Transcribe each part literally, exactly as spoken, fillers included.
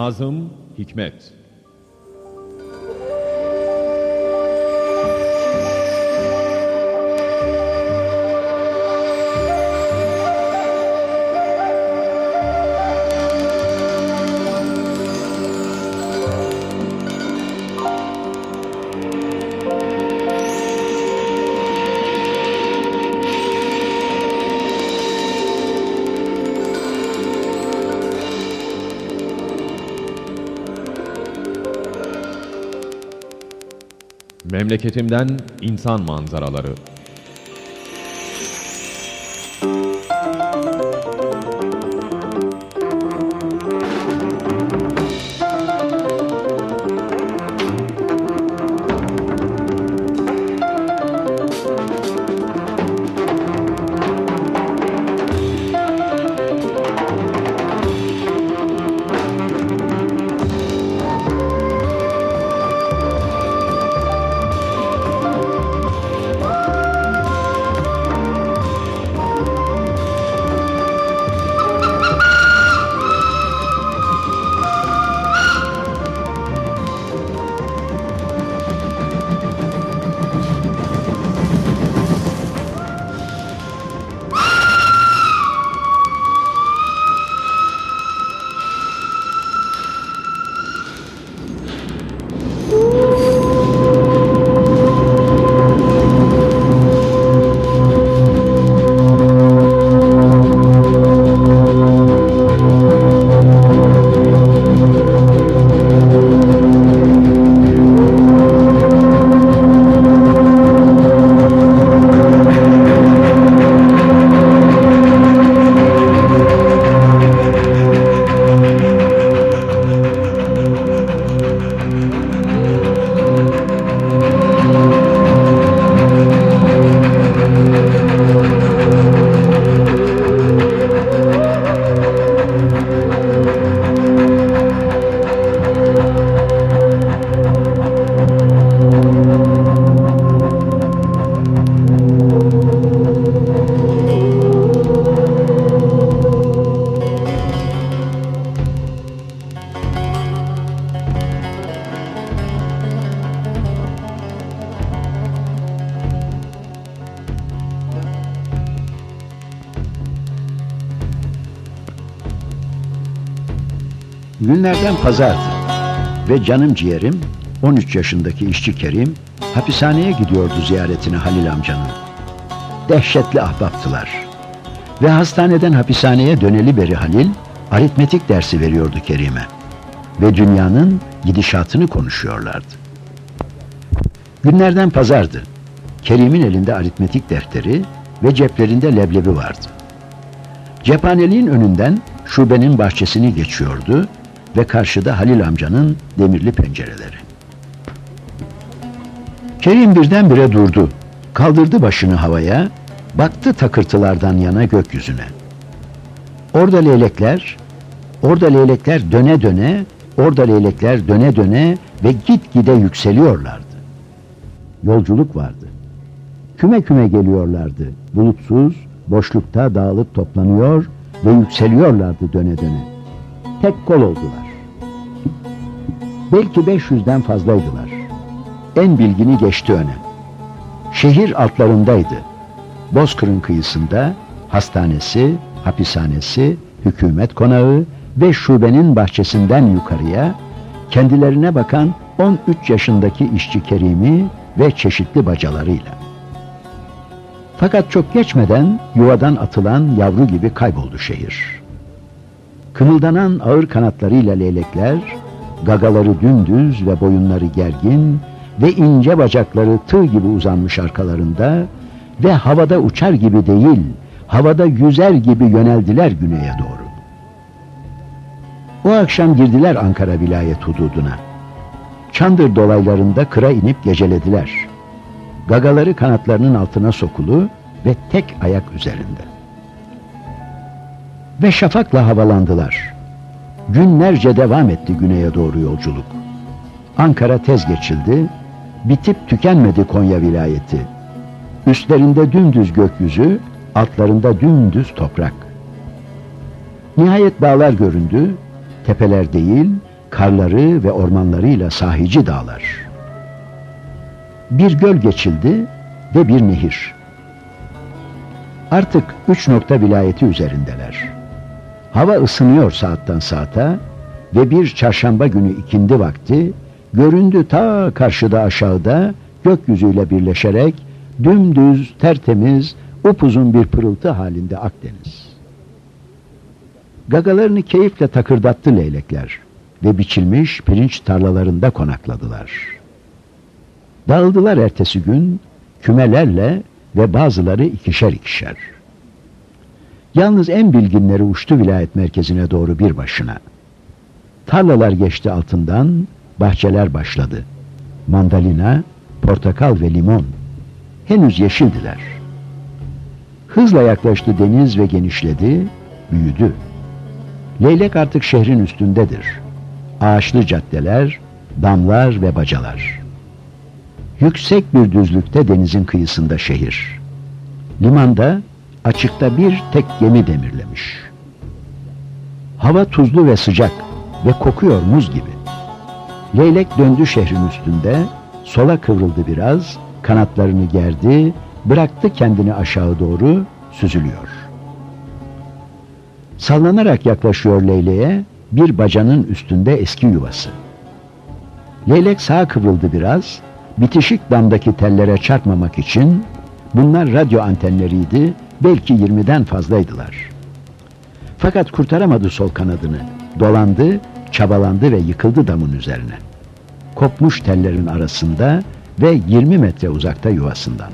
Nazım Hikmet. Memleketimden insan manzaraları. Günlerden pazardı ve canım ciğerim, on üç yaşındaki işçi Kerim, hapishaneye gidiyordu ziyaretine Halil amcanın. Dehşetli ahbaptılar. Ve hastaneden hapishaneye döneli beri Halil, aritmetik dersi veriyordu Kerim'e. Ve dünyanın gidişatını konuşuyorlardı. Günlerden pazardı. Kerim'in elinde aritmetik defteri ve ceplerinde leblebi vardı. Cephaneliğin önünden şubenin bahçesini geçiyordu ve karşıda Halil amcanın demirli pencereleri. Kerim birdenbire durdu. Kaldırdı başını havaya, baktı takırtılardan yana gökyüzüne. Orada leylekler, orada leylekler döne döne, orada leylekler döne döne ve gitgide yükseliyorlardı. Yolculuk vardı. Küme küme geliyorlardı. Bulutsuz, boşlukta dağılıp toplanıyor ve yükseliyorlardı döne döne. Tek kol oldular. Belki beş yüzden fazlaydılar. En bilgini geçti öne. Şehir altlarındaydı. Bozkır'ın kıyısında hastanesi, hapishanesi, hükümet konağı ve şubenin bahçesinden yukarıya kendilerine bakan on üç yaşındaki işçi Kerim'i ve çeşitli bacalarıyla. Fakat çok geçmeden yuvadan atılan yavru gibi kayboldu şehir. Kımıldanan ağır kanatlarıyla leylekler, gagaları dümdüz ve boyunları gergin ve ince bacakları tığ gibi uzanmış arkalarında ve havada uçar gibi değil, havada yüzer gibi yöneldiler güneye doğru. O akşam girdiler Ankara vilayet hududuna. Çandır dolaylarında kıra inip gecelediler. Gagaları kanatlarının altına sokulu ve tek ayak üzerinde. Ve şafakla havalandılar. Günlerce devam etti güneye doğru yolculuk. Ankara tez geçildi, bitip tükenmedi Konya vilayeti. Üstlerinde dümdüz gökyüzü, altlarında dümdüz toprak. Nihayet dağlar göründü, tepeler değil, karları ve ormanlarıyla sahici dağlar. Bir göl geçildi ve bir nehir. Artık üç nokta vilayeti üzerindeler. Hava ısınıyor saatten saate ve bir çarşamba günü ikindi vakti göründü ta karşıda aşağıda gökyüzüyle birleşerek dümdüz, tertemiz, upuzun bir pırıltı halinde Akdeniz. Gagalarını keyifle takırdattı leylekler ve biçilmiş pirinç tarlalarında konakladılar. Dağıldılar ertesi gün kümelerle ve bazıları ikişer ikişer. Yalnız en bilginleri uçtu vilayet merkezine doğru bir başına. Tarlalar geçti altından, bahçeler başladı. Mandalina, portakal ve limon. Henüz yeşildiler. Hızla yaklaştı deniz ve genişledi, büyüdü. Leylek artık şehrin üstündedir. Ağaçlı caddeler, damlar ve bacalar. Yüksek bir düzlükte denizin kıyısında şehir. Limanda, açıkta bir tek gemi demirlemiş. Hava tuzlu ve sıcak ve kokuyor muz gibi. Leylek döndü şehrin üstünde, sola kıvrıldı biraz, kanatlarını gerdi, bıraktı kendini aşağı doğru, süzülüyor. Sallanarak yaklaşıyor leyleğe, bir bacanın üstünde eski yuvası. Leylek sağa kıvrıldı biraz, bitişik damdaki tellere çarpmamak için, bunlar radyo antenleriydi, belki yirmiden fazlaydılar. Fakat kurtaramadı sol kanadını, dolandı, çabalandı ve yıkıldı damın üzerine. Kopmuş tellerin arasında ve yirmi metre uzakta yuvasından.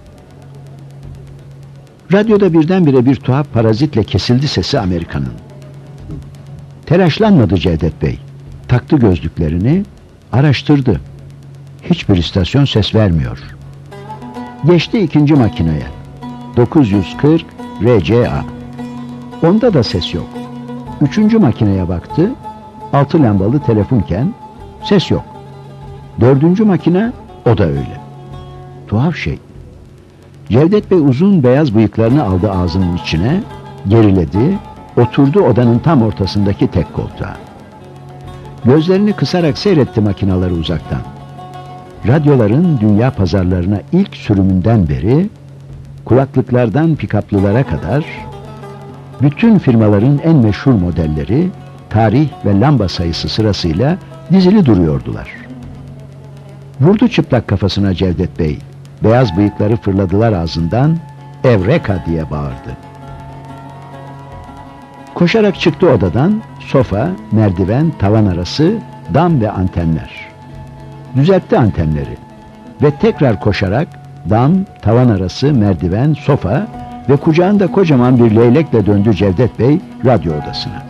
Radyoda birdenbire bir tuhaf parazitle kesildi sesi Amerikan'ın. Telaşlanmadı Cevdet Bey. Taktı gözlüklerini, araştırdı. Hiçbir istasyon ses vermiyor. Geçti ikinci makineye. dokuz yüz kırk R C A. Onda da ses yok. Üçüncü makineye baktı. Altı lambalı telefonken ses yok. Dördüncü makine o da öyle. Tuhaf şey. Cevdet Bey uzun beyaz bıyıklarını aldı ağzının içine, geriledi, oturdu odanın tam ortasındaki tek koltuğa. Gözlerini kısarak seyretti makinaları uzaktan. Radyoların dünya pazarlarına ilk sürümünden beri, kulaklıklardan pikaplılara kadar, bütün firmaların en meşhur modelleri, tarih ve lamba sayısı sırasıyla dizili duruyordular. Vurdu çıplak kafasına Cevdet Bey. Beyaz bıyıkları fırladılar ağzından, "Evreka!" diye bağırdı. Koşarak çıktı odadan, sofa, merdiven, tavan arası, dam ve antenler. Düzeltti antenleri ve tekrar koşarak dam, tavan arası, merdiven, sofa ve kucağında kocaman bir leylekle döndü Cevdet Bey radyo odasına.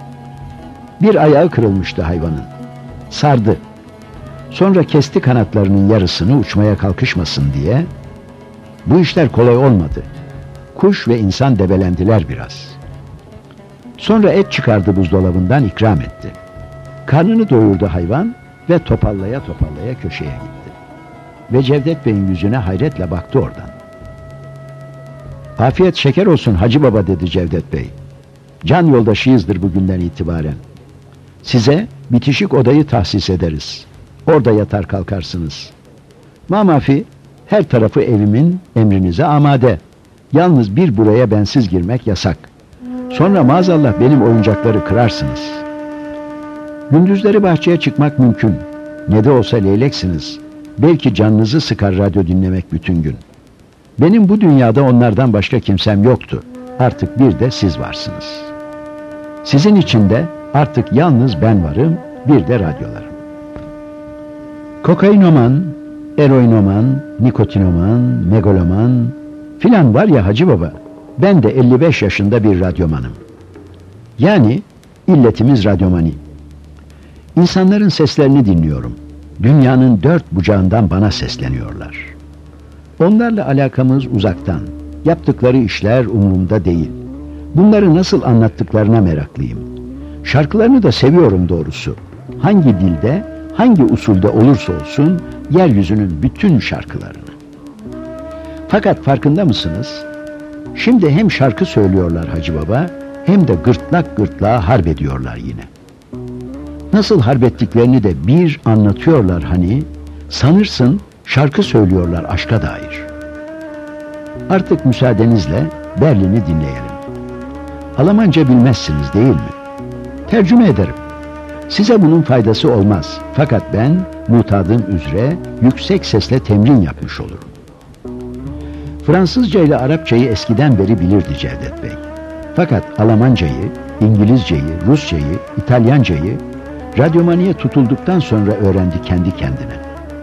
Bir ayağı kırılmıştı hayvanın. Sardı. Sonra kesti kanatlarının yarısını uçmaya kalkışmasın diye. Bu işler kolay olmadı. Kuş ve insan debelendiler biraz. Sonra et çıkardı buzdolabından, ikram etti. Karnını doyurdu hayvan ve topallaya topallaya köşeye gitti. Ve Cevdet Bey'in yüzüne hayretle baktı oradan. "Afiyet şeker olsun Hacı Baba," dedi Cevdet Bey. "Can yoldaşıyızdır bugünden itibaren. Size bitişik odayı tahsis ederiz. Orada yatar kalkarsınız. Mamafi, her tarafı evimin emrinize amade. Yalnız bir buraya bensiz girmek yasak. Sonra maazallah benim oyuncakları kırarsınız. Gündüzleri bahçeye çıkmak mümkün. Ne de olsa leyleksiniz. Belki canınızı sıkar radyo dinlemek bütün gün. Benim bu dünyada onlardan başka kimsem yoktu. Artık bir de siz varsınız. Sizin içinde artık yalnız ben varım, bir de radyolarım. Kokainoman, eroinoman, nikotinoman, megaloman filan var ya Hacı Baba, ben de elli beş yaşında bir radyomanım. Yani illetimiz radyomani. İnsanların seslerini dinliyorum. Dünyanın dört bucağından bana sesleniyorlar. Onlarla alakamız uzaktan. Yaptıkları işler umurumda değil. Bunları nasıl anlattıklarına meraklıyım. Şarkılarını da seviyorum doğrusu. Hangi dilde, hangi usulde olursa olsun yeryüzünün bütün şarkılarını. Fakat farkında mısınız? Şimdi hem şarkı söylüyorlar Hacı Baba, hem de gırtlak gırtlağa harp ediyorlar yine. Nasıl harbettiklerini de bir anlatıyorlar hani, sanırsın şarkı söylüyorlar aşka dair. Artık müsaadenizle Berlin'i dinleyelim. Almanca bilmezsiniz değil mi? Tercüme ederim. Size bunun faydası olmaz. Fakat ben mutadım üzere yüksek sesle temrin yapmış olurum. Fransızca ile Arapçayı eskiden beri bilirdi Cevdet Bey. Fakat Almancayı, İngilizceyi, Rusçayı, İtalyancayı radyomaniye tutulduktan sonra öğrendi kendi kendine.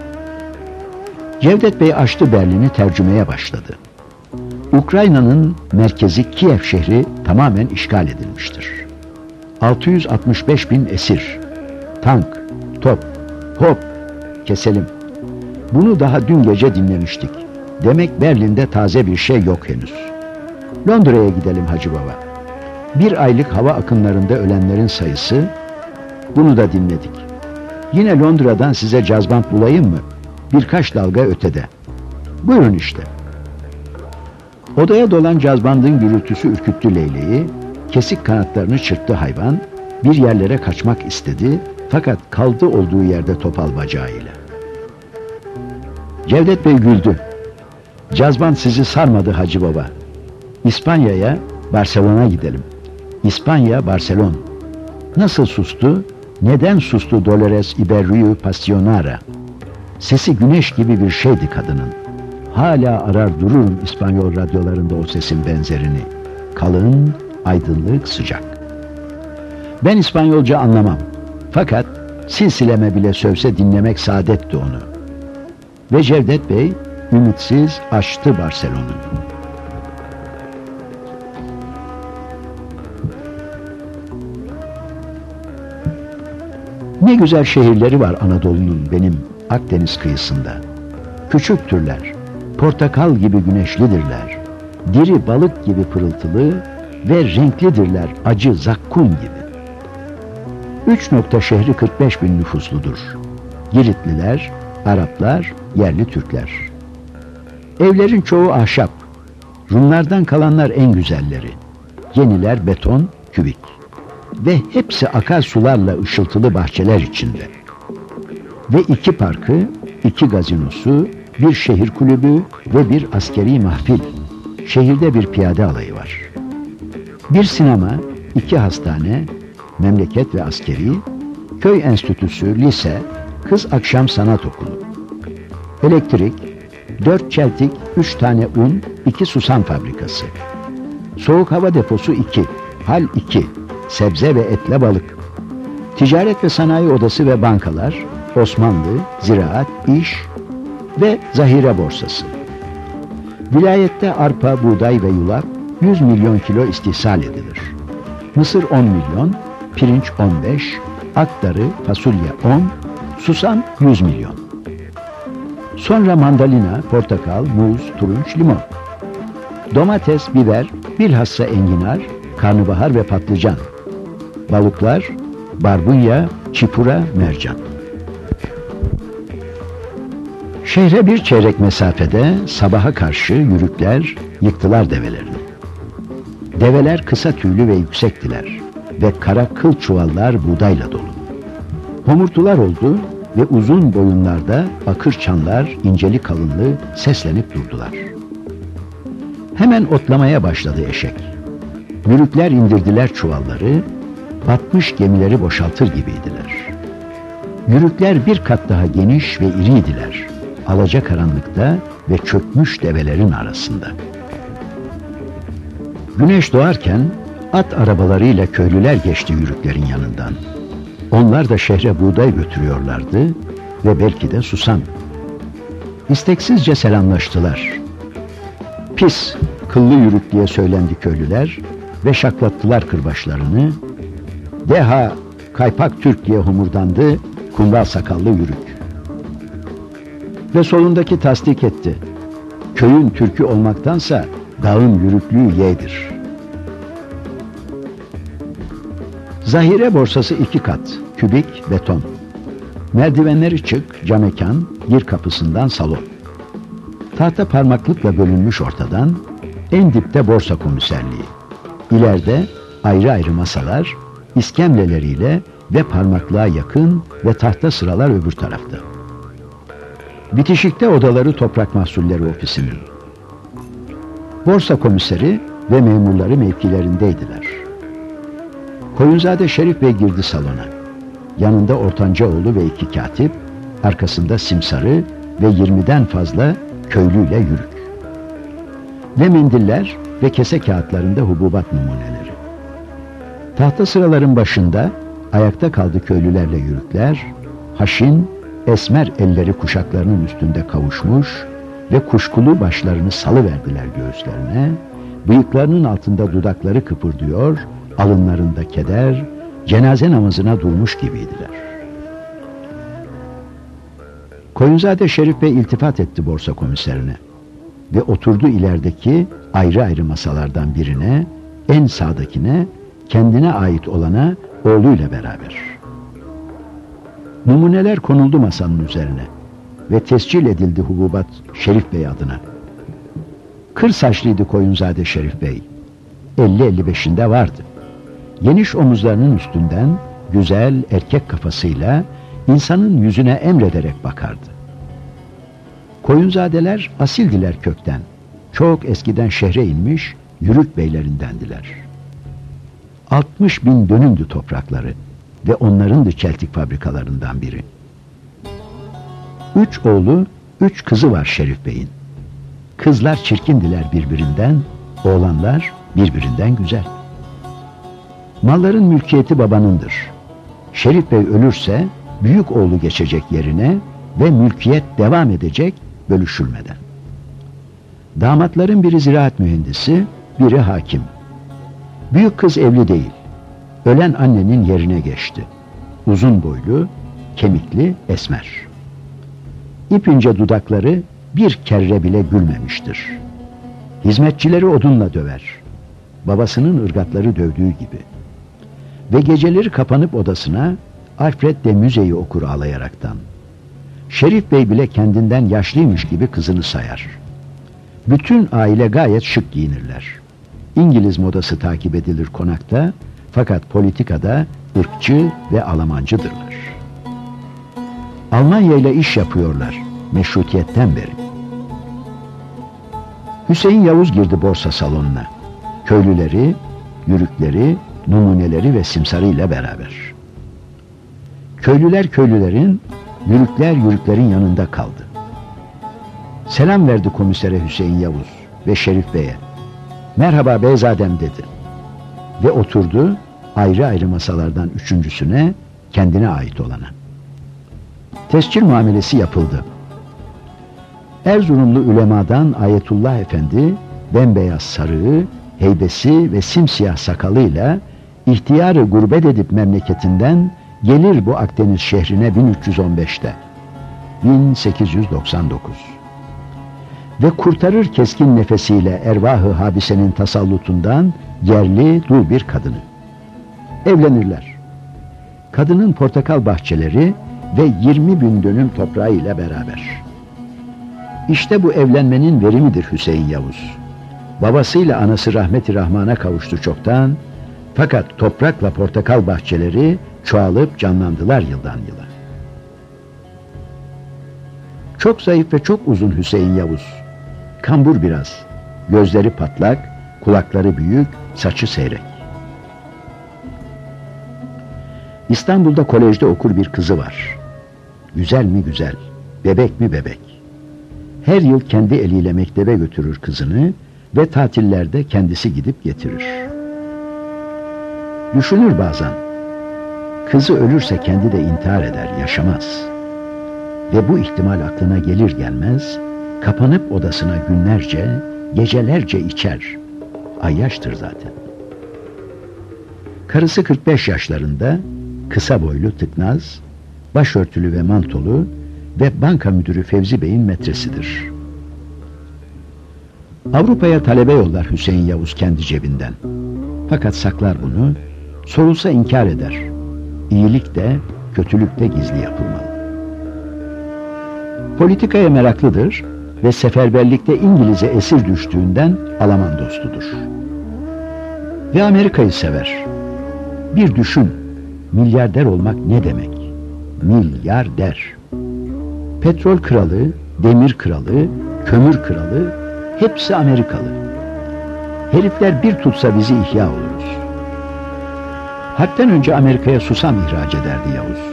Cevdet Bey açtı Berlin'i, tercümeye başladı. Ukrayna'nın merkezi Kiev şehri tamamen işgal edilmiştir. altı yüz altmış beş bin esir, tank, top, hop, keselim. Bunu daha dün gece dinlemiştik. Demek Berlin'de taze bir şey yok henüz. Londra'ya gidelim Hacı Baba. Bir aylık hava akınlarında ölenlerin sayısı, bunu da dinledik. Yine Londra'dan size cazbant bulayım mı? Birkaç dalga ötede. Buyurun işte. Odaya dolan cazbandın gürültüsü ürküttü Leyleği, kesik kanatlarını çırptı hayvan, bir yerlere kaçmak istedi, fakat kaldı olduğu yerde topal bacağıyla. Cevdet Bey güldü. Cazband sizi sarmadı Hacı Baba. İspanya'ya, Barcelona gidelim. İspanya, Barcelona. Nasıl sustu? Neden sustu Dolores Iberriu Passionara? Sesi güneş gibi bir şeydi kadının. Hala arar dururum İspanyol radyolarında o sesin benzerini. Kalın, aydınlık, sıcak. Ben İspanyolca anlamam. Fakat silsileme bile sövse dinlemek saadetti onu. Ve Cevdet Bey ümitsiz açtı Barcelona'yı. Ne güzel şehirleri var Anadolu'nun benim Akdeniz kıyısında. Küçüktürler, portakal gibi güneşlidirler, diri balık gibi pırıltılı ve renklidirler, acı zakkum gibi. Üç nokta şehri kırk beş bin nüfusludur. Giritliler, Araplar, yerli Türkler. Evlerin çoğu ahşap. Rumlardan kalanlar en güzelleri. Yeniler beton, kübik. Ve hepsi akarsularla ışıltılı bahçeler içinde. Ve iki parkı, iki gazinosu, bir şehir kulübü ve bir askeri mahfil. Şehirde bir piyade alayı var. Bir sinema, iki hastane, memleket ve askeri, köy enstitüsü, lise, kız akşam sanat okulu. Elektrik, dört çeltik, üç tane un, iki susam fabrikası. Soğuk hava deposu iki, hal iki, sebze ve etle balık. Ticaret ve sanayi odası ve bankalar, Osmanlı, ziraat, iş ve zahire borsası. Vilayette arpa, buğday ve yulaf yüz milyon kilo istihsal edilir. Mısır on milyon, pirinç on beş, akdarı, fasulye on, susam yüz milyon. Sonra mandalina, portakal, muz, turunç, limon. Domates, biber, bilhassa enginar, karnabahar ve patlıcan. Balıklar, barbunya, çipura, mercan. Şehre bir çeyrek mesafede sabaha karşı yürükler yıktılar develerini. Develer kısa tüylü ve yüksektiler ve kara kıl çuvallar buğdayla dolu. Homurtular oldu ve uzun boyunlarda bakır çanlar inceli kalınlı seslenip durdular. Hemen otlamaya başladı eşek. Yürükler indirdiler çuvalları, batmış gemileri boşaltır gibiydiler. Yürükler bir kat daha geniş ve iriydiler, alacakaranlıkta ve çökmüş develerin arasında. Güneş doğarken at arabalarıyla köylüler geçti yürüklerin yanından. Onlar da şehre buğday götürüyorlardı ve belki de susam. İsteksizce selamlaştılar. Pis, kıllı yürük diye söylendi köylüler ve şaklattılar kırbaçlarını. Deha, kaypak Türk diye homurdandı kumral sakallı yürük. Ve solundaki tasdik etti. Köyün Türk'ü olmaktansa dağın yürüklüğü yeğdir. Zahire borsası iki kat, kübik, beton. Merdivenleri çık, camekan, gir kapısından salon. Tahta parmaklıkla bölünmüş ortadan, en dipte borsa komiserliği. İleride ayrı ayrı masalar, iskemleleriyle ve parmaklığa yakın ve tahta sıralar öbür tarafta. Bitişikte odaları Toprak Mahsulleri Ofisi'nin. Borsa komiseri ve memurları mevkilerindeydiler. Koyunzade Şerif Bey girdi salona. Yanında ortancaoğlu ve iki katip, arkasında Simsarı ve yirmiden fazla köylüyle yürük. Ve mendiller ve kese kağıtlarında hububat numuneleri. Tahta sıraların başında ayakta kaldı köylülerle yürükler, haşin, esmer elleri kuşaklarının üstünde kavuşmuş ve kuşkulu başlarını salıverdiler göğüslerine, bıyıklarının altında dudakları kıpırdıyor, alınlarında keder, cenaze namazına durmuş gibiydiler. Koyunzade Şerif Bey iltifat etti borsa komiserine ve oturdu ilerideki ayrı ayrı masalardan birine, en sağdakine, kendine ait olana oğluyla beraber. Numuneler konuldu masanın üzerine ve tescil edildi hububat Şerif Bey adına. Kır saçlıydı Koyunzade Şerif Bey. elli elli beşinde vardı. Geniş omuzlarının üstünden güzel erkek kafasıyla insanın yüzüne emrederek bakardı. Koyunzadeler asildiler kökten. Çok eskiden şehre inmiş yürük beylerindendiler. altmış bin dönümdü toprakları ve onlarındı çeltik fabrikalarından biri. Üç oğlu, üç kızı var Şerif Bey'in. Kızlar çirkindiler birbirinden, oğlanlar birbirinden güzel. Malların mülkiyeti babanındır. Şerif Bey ölürse büyük oğlu geçecek yerine ve mülkiyet devam edecek bölüşülmeden. Damatların biri ziraat mühendisi, biri hakim. Büyük kız evli değil. Ölen annenin yerine geçti. Uzun boylu, kemikli, esmer. İpince dudakları bir kere bile gülmemiştir. Hizmetçileri odunla döver. Babasının ırgatları dövdüğü gibi. Ve geceleri kapanıp odasına Alfred de Musset'i okur ağlayaraktan. Şerif Bey bile kendinden yaşlıymış gibi kızını sayar. Bütün aile gayet şık giyinirler. İngiliz modası takip edilir konakta, fakat politikada ırkçı ve Almancıdırlar. Almanya ile iş yapıyorlar, meşrutiyetten beri. Hüseyin Yavuz girdi borsa salonuna. Köylüleri, yürükleri, numuneleri ve Simsarı ile beraber. Köylüler köylülerin, yürükler yürüklerin yanında kaldı. Selam verdi komisere Hüseyin Yavuz ve Şerif Bey'e. Merhaba beyzadem dedi. Ve oturdu ayrı ayrı masalardan üçüncüsüne, kendine ait olana. Tescil muamelesi yapıldı. Erzurumlu ulemadan Ayetullah Efendi, bembeyaz sarığı, heybesi ve simsiyah sakalıyla ihtiyarı gurbet edip memleketinden gelir bu Akdeniz şehrine bin üç yüz on beşte, bin sekiz yüz doksan dokuz. Ve kurtarır keskin nefesiyle ervahı habisenin tasallutundan yerli dul bir kadını. Evlenirler. Kadının portakal bahçeleri ve yirmi bin dönüm toprağı ile beraber. İşte bu evlenmenin verimidir Hüseyin Yavuz. Babasıyla anası rahmeti rahmana kavuştu çoktan, fakat toprakla portakal bahçeleri çoğalıp canlandılar yıldan yıla. Çok zayıf ve çok uzun Hüseyin Yavuz. Kambur biraz, gözleri patlak, kulakları büyük, saçı seyrek. İstanbul'da kolejde okur bir kızı var. Güzel mi güzel, bebek mi bebek. Her yıl kendi eliyle mektebe götürür kızını ve tatillerde kendisi gidip getirir. Düşünür bazen, kızı ölürse kendi de intihar eder, yaşamaz. Ve bu ihtimal aklına gelir gelmez, kapanıp odasına günlerce, gecelerce içer. Ayyaştır zaten. Karısı kırk beş yaşlarında, kısa boylu, tıknaz, başörtülü ve mantolu ve banka müdürü Fevzi Bey'in metresidir. Avrupa'ya talebe yollar Hüseyin Yavuz kendi cebinden. Fakat saklar bunu, sorulsa inkar eder. İyilik de, kötülük de gizli yapılmalı. Politikaya meraklıdır ve seferberlikte İngiliz'e esir düştüğünden Alman dostudur. Ve Amerika'yı sever. Bir düşün, milyarder olmak ne demek? Milyarder. Petrol kralı, demir kralı, kömür kralı, hepsi Amerikalı. Herifler bir tutsa bizi ihya oluruz. Harpten önce Amerika'ya susam ihraç ederdi Yavuz.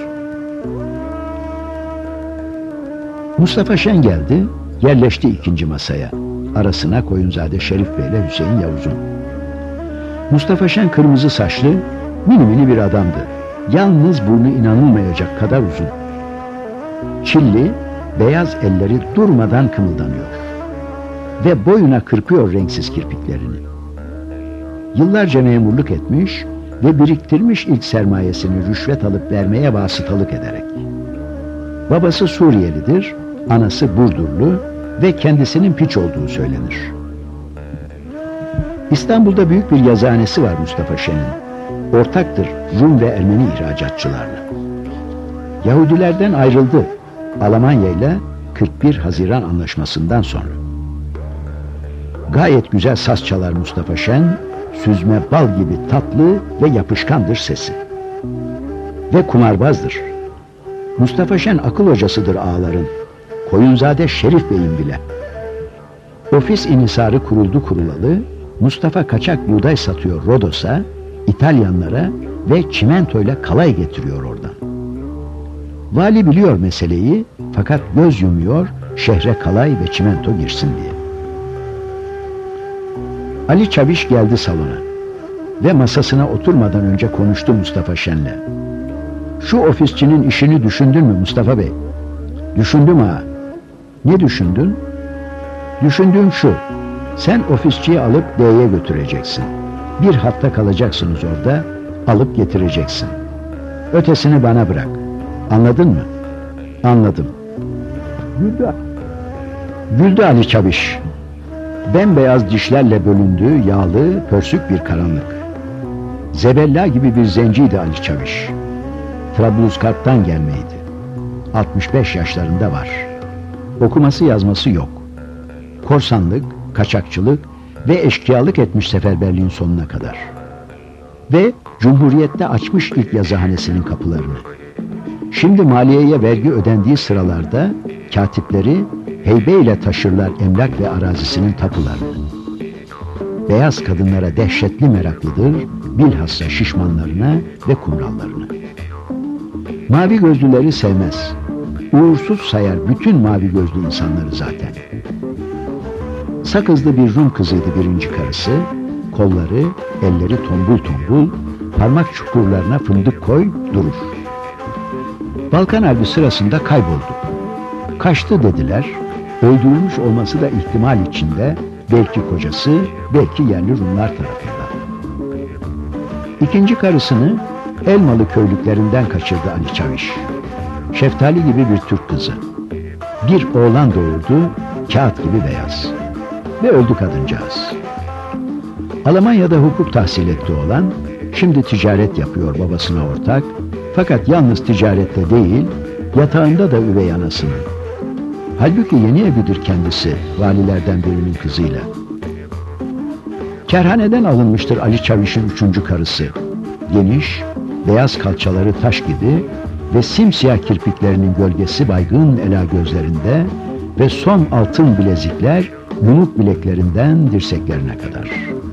Mustafa Şen geldi, yerleşti ikinci masaya. Arasına Koyunzade Şerif Bey ile Hüseyin Yavuz'un. Mustafa Şen kırmızı saçlı, mini mini bir adamdı. Yalnız burnu inanılmayacak kadar uzun. Çilli, beyaz elleri durmadan kımıldanıyor. Ve boyuna kırpıyor renksiz kirpiklerini. Yıllarca memurluk etmiş ve biriktirmiş ilk sermayesini rüşvet alıp vermeye vasıtalık ederek. Babası Suriyelidir, anası Burdurlu ve kendisinin piç olduğu söylenir. İstanbul'da büyük bir yazıhanesi var Mustafa Şen'in. Ortaktır Rum ve Ermeni ihracatçılarla. Yahudilerden ayrıldı Almanya ile kırk bir Haziran Anlaşması'ndan sonra. Gayet güzel saz çalar Mustafa Şen, süzme bal gibi tatlı ve yapışkandır sesi. Ve kumarbazdır. Mustafa Şen akıl hocasıdır ağaların. Koyunzade Şerif Bey'in bile. Ofis inhisarı kuruldu kurulalı, Mustafa kaçak buğday satıyor Rodos'a, İtalyanlara ve çimentoyla kalay getiriyor oradan. Vali biliyor meseleyi fakat göz yumuyor şehre kalay ve çimento girsin diye. Ali Çaviş geldi salona ve masasına oturmadan önce konuştu Mustafa Şen'le. Şu ofisçinin işini düşündün mü Mustafa Bey? Düşündüm ha. Ne düşündün? Düşündüğüm şu. Sen ofisçiyi alıp D'ye götüreceksin. Bir hafta kalacaksınız orada, alıp getireceksin. Ötesini bana bırak. Anladın mı? Anladım. Güldü. Güldü Ali Çaviş. Bembeyaz dişlerle bölündüğü yağlı, pörsük bir karanlık. Zebella gibi bir zenciydi Ali Çaviş. Trablusgarp'tan gelmeydi. altmış beş yaşlarında var. Okuması yazması yok. Korsanlık, kaçakçılık ve eşkıyalık etmiş seferberliğin sonuna kadar. Ve Cumhuriyet'te açmış ilk yazıhanesinin kapılarını. Şimdi maliyeye vergi ödendiği sıralarda katipleri heybeyle taşırlar emlak ve arazisinin tapularını. Beyaz kadınlara dehşetli meraklıdır, bilhassa şişmanlarına ve kumrallarına. Mavi gözlüleri sevmez. Uğursuz sayar bütün mavi gözlü insanları zaten. Sakızlı bir Rum kızıydı birinci karısı. Kolları, elleri tombul tombul, parmak çukurlarına fındık koy durur. Balkan Harbi sırasında kayboldu. Kaçtı dediler. Öldürülmüş olması da ihtimal içinde, belki kocası, belki yerli Rumlar tarafından. İkinci karısını Elmalı köylüklerinden kaçırdı Ali Çaviş. Şeftali gibi bir Türk kızı. Bir oğlan doğurdu, kağıt gibi beyaz. Ve öldü kadıncağız. Almanya'da hukuk tahsil etti oğlan, şimdi ticaret yapıyor babasına ortak. Fakat yalnız ticarette değil, yatağında da üvey anasının. Halbuki yeni evlidir kendisi, valilerden birinin kızıyla. Kerhaneden alınmıştır Ali Çaviş'in üçüncü karısı. Geniş, beyaz kalçaları taş gibi ve simsiyah kirpiklerinin gölgesi baygın ela gözlerinde ve son altın bilezikler yumuk bileklerinden dirseklerine kadar.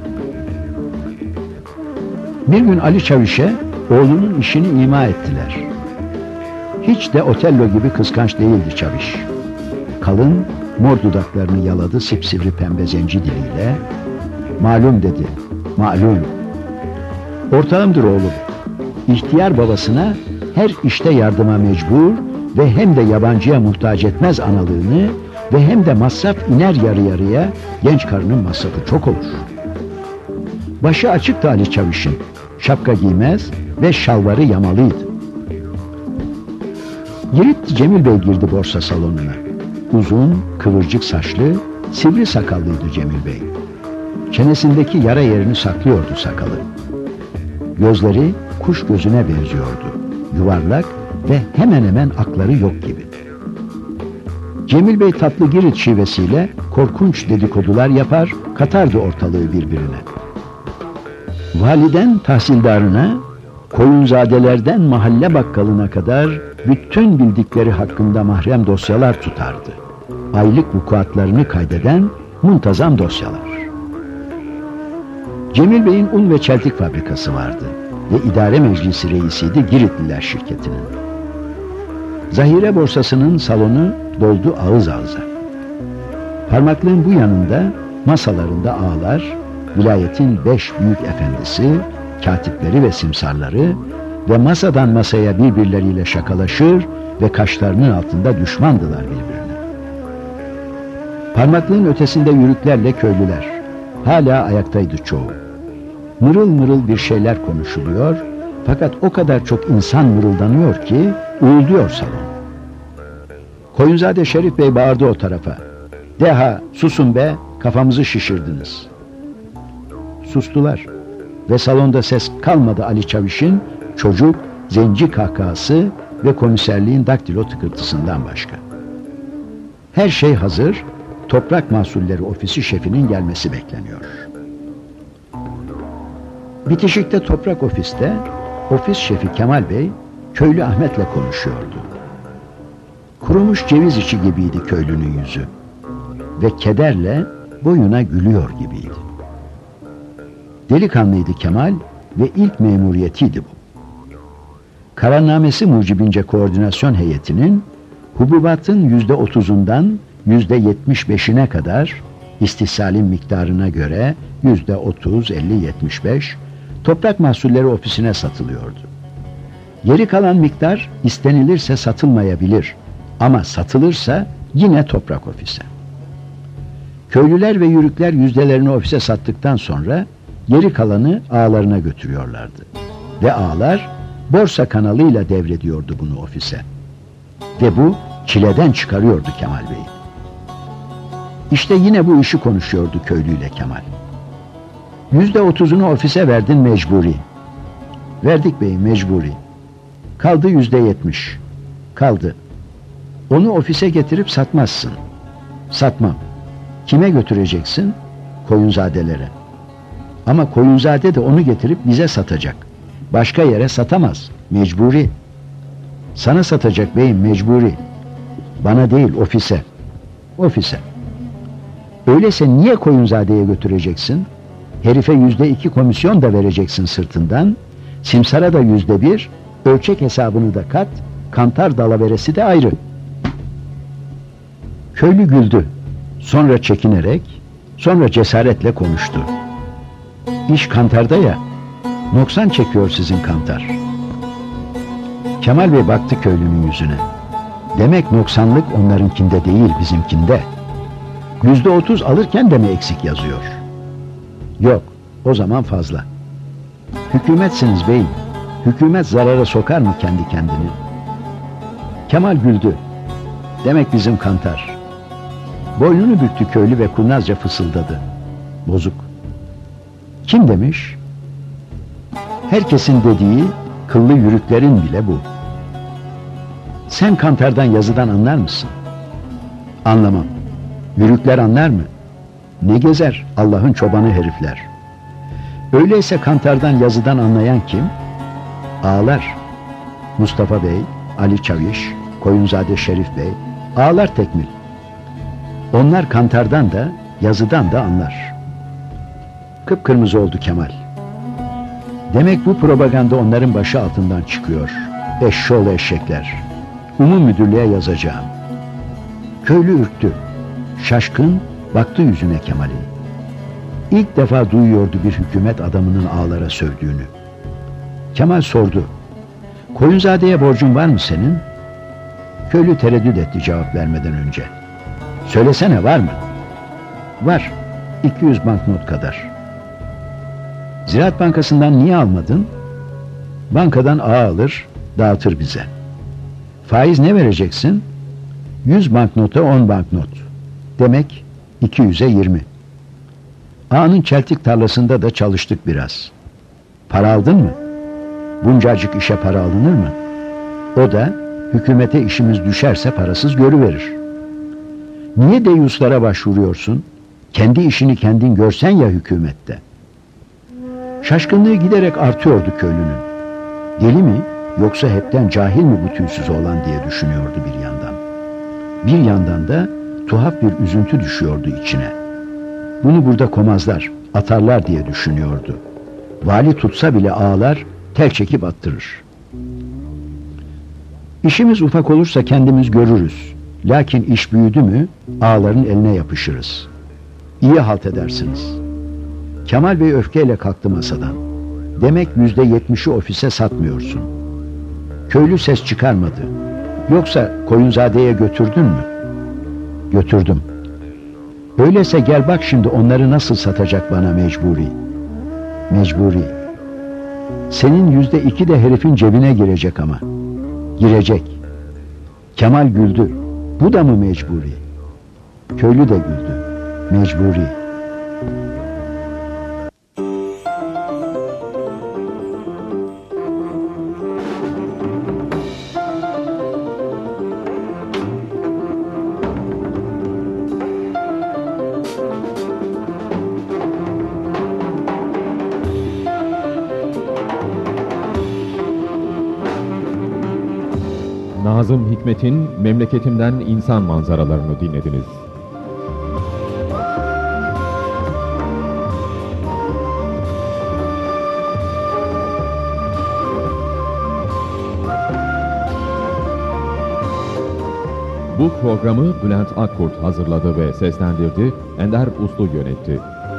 Bir gün Ali Çaviş'e oğlunun işini ima ettiler. Hiç de Otello gibi kıskanç değildi Çaviş. Kalın, mor dudaklarını yaladı sipsivri pembe zenci diliyle. Malum dedi, malum. Ortağımdır oğlum. İhtiyar babasına her işte yardıma mecbur ve hem de yabancıya muhtaç etmez analığını ve hem de masraf iner yarı yarıya, genç karının masrafı çok olur. Başı açıktı Ali Çaviş'in, şapka giymez ve şalvarı yamalıydı. Girit Cemil Bey girdi borsa salonuna. Uzun, kıvırcık saçlı, sivri sakallıydı Cemil Bey. Çenesindeki yara yerini saklıyordu sakalı. Gözleri kuş gözüne benziyordu. Yuvarlak ve hemen hemen akları yok gibi. Cemil Bey tatlı Girit şivesiyle korkunç dedikodular yapar, katardı ortalığı birbirine. Validen tahsildarına, Koyunzadelerden mahalle bakkalına kadar bütün bildikleri hakkında mahrem dosyalar tutardı. Aylık vukuatlarını kaydeden muntazam dosyalar. Cemil Bey'in un ve çeltik fabrikası vardı ve idare meclisi reisiydi Giritliler şirketinin. Zahire borsasının salonu doldu ağız ağıza. Parmaklığın bu yanında masalarında ağalar, vilayetin beş büyük efendisi, katipleri ve simsarları ve masadan masaya birbirleriyle şakalaşır ve kaşlarının altında düşmandılar birbirine. Parmaklığın ötesinde yürüklerle köylüler. Hala ayaktaydı çoğu. Mırıl mırıl bir şeyler konuşuluyor, fakat o kadar çok insan mırıldanıyor ki uğulduyor salon. Koyunzade Şerif Bey bağırdı o tarafa. "Deha, susun be, kafamızı şişirdiniz." Sustular ve salonda ses kalmadı Ali Çavuş'un çocuk, zenci kahkahası ve komiserliğin daktilo tıkırtısından başka. Her şey hazır, Toprak Mahsulleri Ofisi şefinin gelmesi bekleniyor. Bitişikte Toprak Ofis'te ofis şefi Kemal Bey köylü Ahmet'le konuşuyordu. Kurumuş ceviz içi gibiydi köylünün yüzü ve kederle boyuna gülüyor gibiydi. Delikanlıydı Kemal ve ilk memuriyetiydi bu. Kararnamesi mucibince koordinasyon heyetinin hububatın yüzde otuzundan yüzde yetmiş beşine kadar istihsalin miktarına göre yüzde otuz, elli, yetmiş beş Toprak Mahsulleri Ofisi'ne satılıyordu. Geri kalan miktar istenilirse satılmayabilir ama satılırsa yine Toprak Ofise. Köylüler ve yürükler yüzdelerini ofise sattıktan sonra geri kalanı ağalarına götürüyorlardı. Ve ağalar borsa kanalıyla devrediyordu bunu ofise. Ve bu çileden çıkarıyordu Kemal Bey'i. İşte yine bu işi konuşuyordu köylüyle Kemal. Yüzde otuzunu ofise verdin mecburi. Verdik beyim mecburi. Kaldı yüzde yetmiş. Kaldı. Onu ofise getirip satmazsın. Satmam. Kime götüreceksin? Koyunzadelere. Ama Koyunzade de onu getirip bize satacak. Başka yere satamaz. Mecburi. Sana satacak beyim mecburi. Bana değil ofise. Ofise. Öyleyse niye Koyunzade'ye götüreceksin? Herife yüzde iki komisyon da vereceksin sırtından. Simsara da yüzde bir. Ölçek hesabını da kat. Kantar dalaveresi de ayrı. Köylü güldü. Sonra çekinerek, sonra cesaretle konuştu. İş kantarda ya, noksan çekiyor sizin kantar. Kemal Bey baktı köylünün yüzüne. Demek noksanlık onlarınkinde değil bizimkinde. Yüzde otuz alırken de mi eksik yazıyor? Yok, o zaman fazla. Hükümetsiniz beyim. Hükümet zarara sokar mı kendi kendini? Kemal güldü. Demek bizim kantar. Boynunu büktü köylü ve kurnazca fısıldadı. Bozuk. Kim demiş? Herkesin dediği, kıllı yürüklerin bile bu. Sen kantardan yazıdan anlar mısın? Anlamam. Yürükler anlar mı? Ne gezer Allah'ın çobanı herifler. Öyleyse kantardan yazıdan anlayan kim? Ağalar. Mustafa Bey, Ali Çavuş, Koyunzade Şerif Bey, ağalar tekmil. Onlar kantardan da yazıdan da anlar. Kıpkırmızı oldu Kemal. Demek bu propaganda onların başı altından çıkıyor. Eşşoğlu eşekler. Umum müdürlüğe yazacağım. Köylü ürktü. Şaşkın baktı yüzüne Kemal'in. İlk defa duyuyordu bir hükümet adamının ağalara sövdüğünü. Kemal sordu. Koyunzade'ye borcun var mı senin? Köylü tereddüt etti cevap vermeden önce. Söylesene var mı? Var. iki yüz banknot kadar. Ziraat Bankası'ndan niye almadın? Bankadan ağa alır, dağıtır bize. Faiz ne vereceksin? yüz banknota on banknot. Demek iki yüze yirmi. Ağanın çeltik tarlasında da çalıştık biraz. Para aldın mı? Buncacık işe para alınır mı? O da hükümete işimiz düşerse parasız görüverir. Niye deyuslara başvuruyorsun? Kendi işini kendin görsen ya hükümette. Şaşkınlığı giderek artıyordu köylünün. Deli mi yoksa hepten cahil mi bu tüysüz oğlan diye düşünüyordu bir yandan. Bir yandan da tuhaf bir üzüntü düşüyordu içine. Bunu burada komazlar, atarlar diye düşünüyordu. Vali tutsa bile ağlar, tel çekip attırır. İşimiz ufak olursa kendimiz görürüz. Lakin iş büyüdü mü ağların eline yapışırız. İyi halt edersiniz. Kemal Bey öfkeyle kalktı masadan. Demek yüzde yetmişi ofise satmıyorsun. Köylü ses çıkarmadı. Yoksa Koyunzade'ye götürdün mü? Götürdüm. Öyleyse gel bak şimdi onları nasıl satacak bana mecburi. Mecburi. Senin yüzde iki de herifin cebine girecek ama. Girecek. Kemal güldü. Bu da mı mecburi? Köylü de güldü. Mecburi. Nazım Hikmet'in Memleketimden İnsan Manzaralarını dinlediniz. Bu programı Bülent Akkurt hazırladı ve seslendirdi, Ender Uslu yönetti.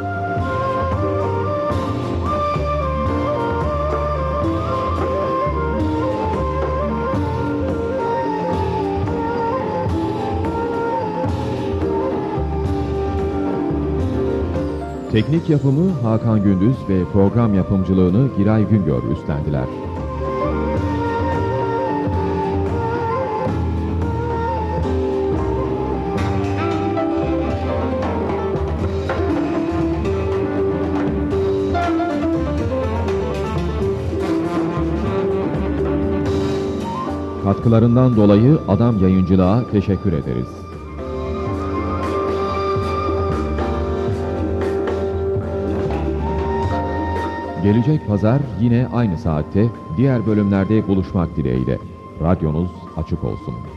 Teknik yapımı Hakan Gündüz ve program yapımcılığını Giray Güngör üstlendiler. Katkılarından dolayı Adam Yayıncılığa teşekkür ederiz. Gelecek pazar yine aynı saatte diğer bölümlerde buluşmak dileğiyle. Radyonuz açık olsun.